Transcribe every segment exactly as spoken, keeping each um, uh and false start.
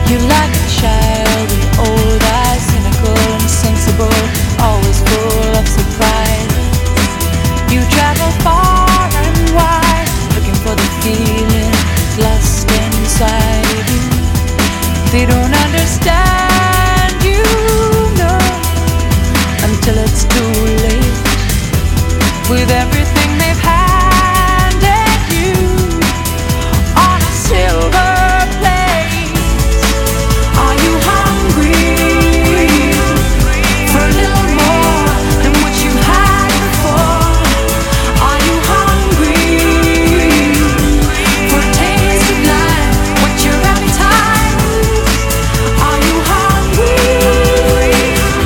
You like a child with old eyes, cynical and sensible, always full of surprise. You travel far and wide, looking for the feeling lost inside you. They don't understand you, no, until it's too late. With everything they've handed you on a silver plate. Are you hungry for a little more than what you had before? Are you hungry for a taste of life? What's your appetite? Are you hungry?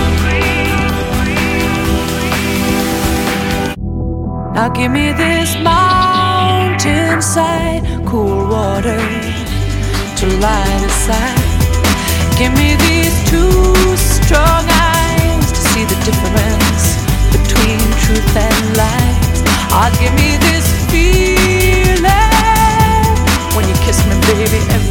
Now give me this mountainside, cool water to light aside. Give me these two strong eyes to see the difference between truth and lies. Ah, give me this feeling when you kiss me, baby, every